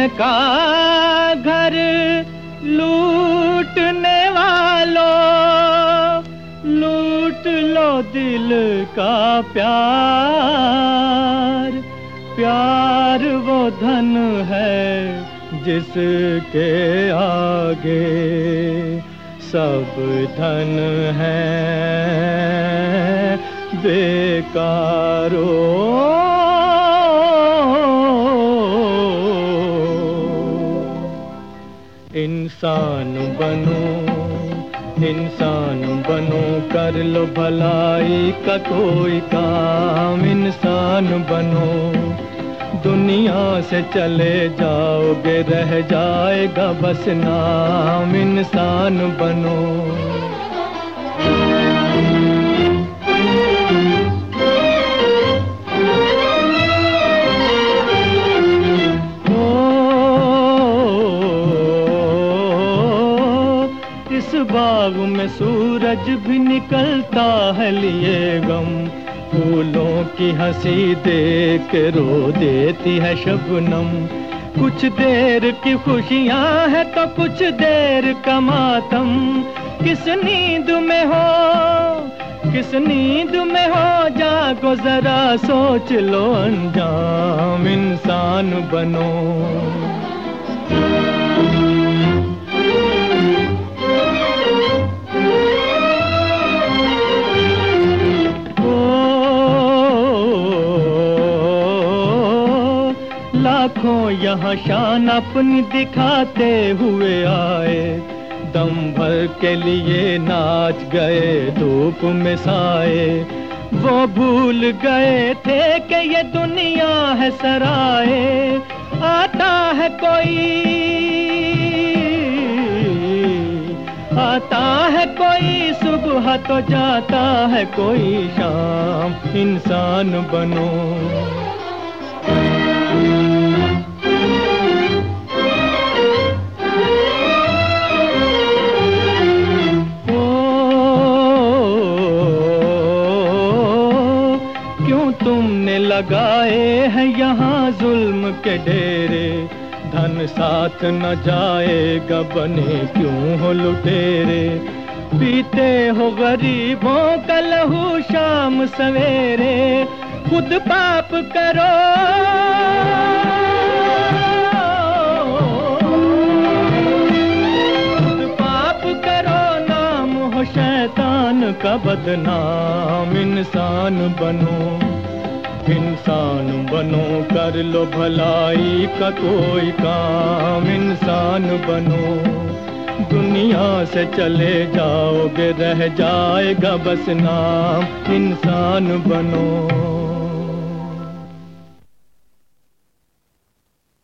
का घर लूटने वालों, लूट लो दिल का प्यार। प्यार वो धन है जिसके आगे सब धन है बेकारो। इंसान बनो, इंसान बनो, कर लो भलाई का कोई काम। इंसान बनो, दुनिया से चले जाओगे रह जाएगा बस नाम। इंसान बनो। इस बाग में सूरज भी निकलता है लिए गम। फूलों की हंसी देख रो देती है शबनम। कुछ देर की खुशियां है तो कुछ देर का मातम। किस नींद में हो, किस नींद में हो, जागो जरा सोच लो अंजाम। इंसान बनो। लाखों यहाँ शान अपनी दिखाते हुए आए। दम भर के लिए नाच गए धूप में साए। वो भूल गए थे कि ये दुनिया है सराए। आता है कोई, आता है कोई सुबह तो जाता है कोई शाम। इंसान बनो। तुमने लगाए हैं यहाँ जुल्म के डेरे। धन साथ न जाएगा बने क्यों हो लुटेरे। पीते हो गरीबों का लहू शाम सवेरे। खुद पाप करो, खुद पाप करो, नाम हो शैतान का बदनाम। इंसान बनो, इंसान बनो, कर लो भलाई का कोई काम। इंसान बनो, दुनिया से चले जाओगे रह जाएगा बस नाम। इंसान बनो।